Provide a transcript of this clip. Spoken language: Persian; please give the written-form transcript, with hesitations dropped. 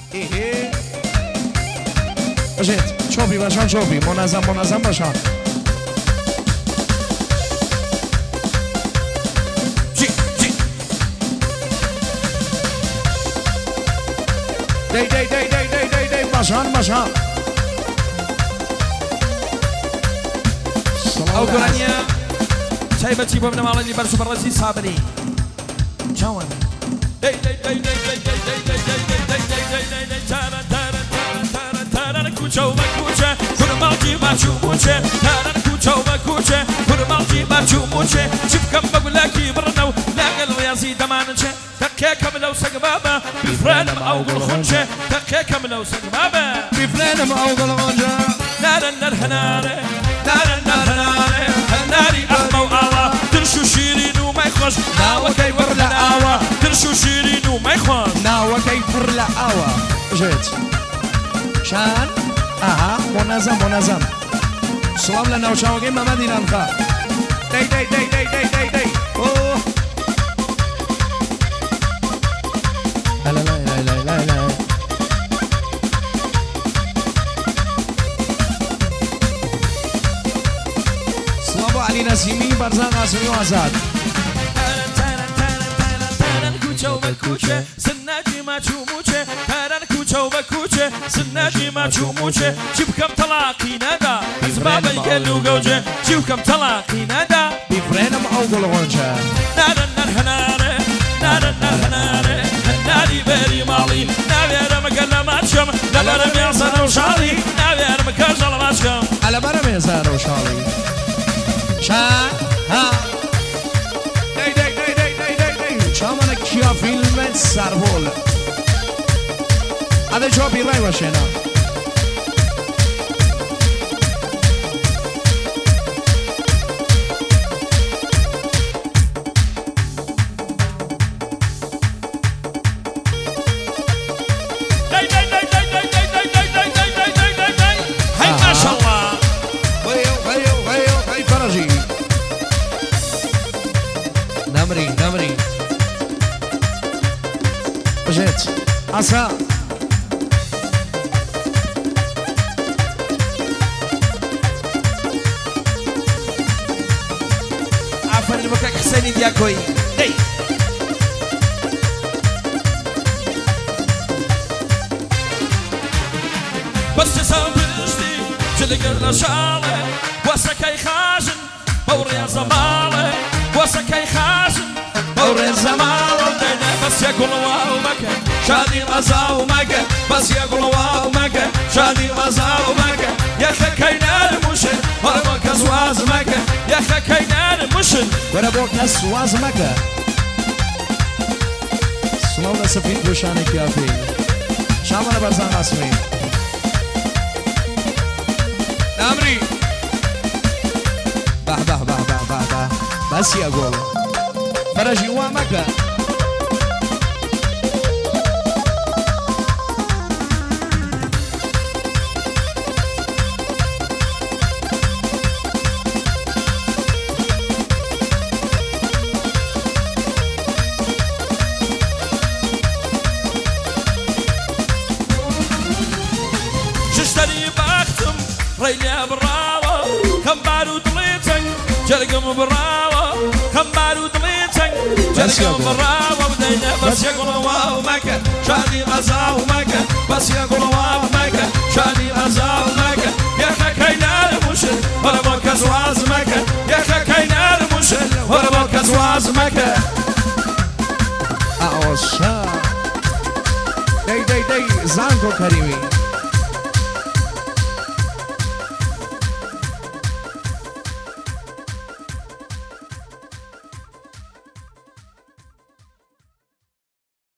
باشید چوبی باشن چوبی منظم باشن دی باشن ئەو گۆرانیە تایبەتی بۆ بنەماڵی بەرز و بەڕێزی سابری چاوان کوچە و بەکوچە کورماڵی باچوو موچێ تاران کوچە و بەکوچێ کورماڵی باچوو موچێ چی بکەم بە گولاکی بڕنە و لاگەل ڕێزی دەمانچێ تەقێکەم لەو سەگ بابە بیفرێنم ئەو گوڵ خونچێ تەقێکەم لەو سەگ بابە بیفرێنم ئەو گوڵ خونچێ نارن هەنارێ هەنارێ هەناری ئەحمە و ئاوا ترش و شیرین و مای خۆش ناوەکەی پڕ لە ئاوە ترش و شیرین و مای خۆش ناوەکەی پڕ لە ئاوە بژێت شان ئاها منەزەم سڵام لە ناوچاوەکەی مەمەد ئیرانخا دەی سڵام بۆ عەلی نەسیمی بەرزان قاسمی و ئازاد کوچە و بەکوچێ سنەجی ماچوو موچێ تاران کوچە و بەکوچێ سنەجی ماچوو موچێ چی بکەم تەلاقی نەدا زبابەی گەل و گەوجێ چی بکەم تەلاقی نەدا بیفرێنم ئەو گوڵ خونچە نارن هەنارێ هەناری بەری ماڵی ناوێرە مەگەر لە ماچکەم لەبەرە مێزانە و شاڵی ناوێرە مەکەژە لە ماچکەم لەبەرە مێزانە و شاڵی شان ها چامانە کیا فیلمت سەرهۆڵ ئەدە جوابی ڕای وەشێنە هەی ماشەڵڵا هەی فەرەژی نەمری بژێت ئاسا ئافرین بۆ کاک حسێنی دیاکۆی دەی بەستە ساو پشتی جلگەر لە شاڵێ وەسەکەی خاژن بەو ڕێزە ماڵێ وەسەکەی خاژن بەو ڕێزە ماڵە دەنە بەسیە گوڵەوە و مەکە شادی مەزا و مەکە بەسیە گوڵەوە و مەکە شادی مەزا و مەکە یەخەکەی نەرموشن وەرە بۆ کەس واز مەکە یەخەکەی نەرموشن وەرە بۆ کەس واز مەکە سڵاو لە سەفید پۆشانێکی یافی شامانە بەرزان قاسمی نامری بە بەسیە گۆڵ فەرەژی وا مەکە شتری بەختم ڕێی لێ بڕاوە کەمبار و دڵی تەنگ جەرگم بڕاوە کەمبار و دڵی تەنگ جەرگم بڕاوە بدەینە بەسیە گوڵەوە و مەکە شادی مەزا و مەکە بەسیە گوڵەوە و مەکە شادی مەزا و مەکە یەخەکەی نەرموشن وەرە بۆ کەس واز مەکە یەخەکەی نەرموشن وەرە بۆ کەس واز مەکە ئاوەشا دەی زانکۆ کەریمی